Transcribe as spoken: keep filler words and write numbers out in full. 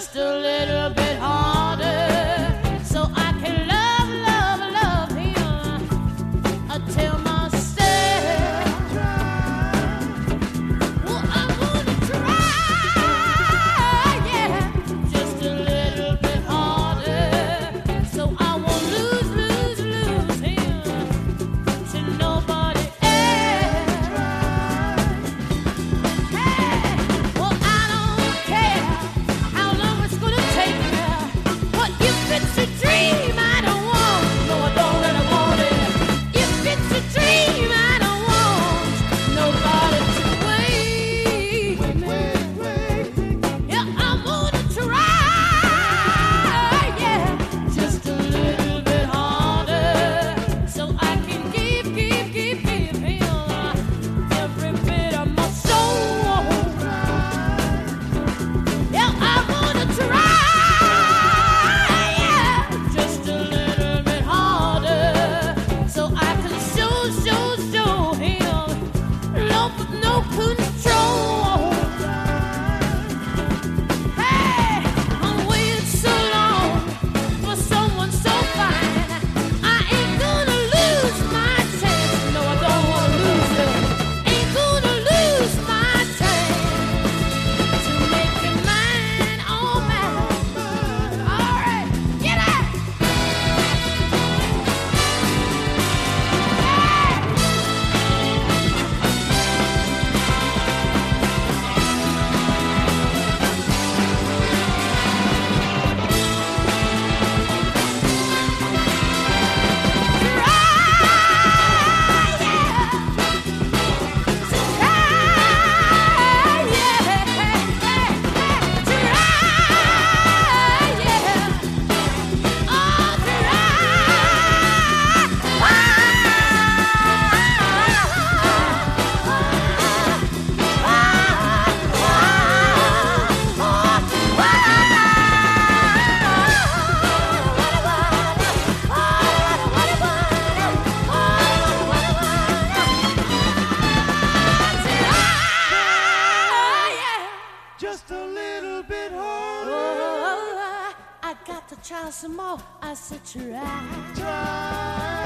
just a little bit harder, so I can love, love, love him until myself. Well, I'm gonna try, yeah, just a little bit harder, so I won't lose, lose, lose him to nobody else. Hey, well, I don't care how long it's gonna take me. What if it's a dream I don't want? No, I don't really want it. If it's a dream I don't want nobody to wait me. Yeah, I'm gonna try, yeah, just a little bit harder, so I can give, give, give, give him every bit of my soul. Yeah, I'm gonna try, yeah, just a little bit harder, so I can show, show, show him love with no control. Hey, I'm waiting so long for someone so fine. I ain't gonna lose my chance. No, I don't wanna lose it. Ain't gonna lose my chance to make it mine, all mine. All right, get out. Just a little bit harder. Oh, I got to try some more. I said try. Try.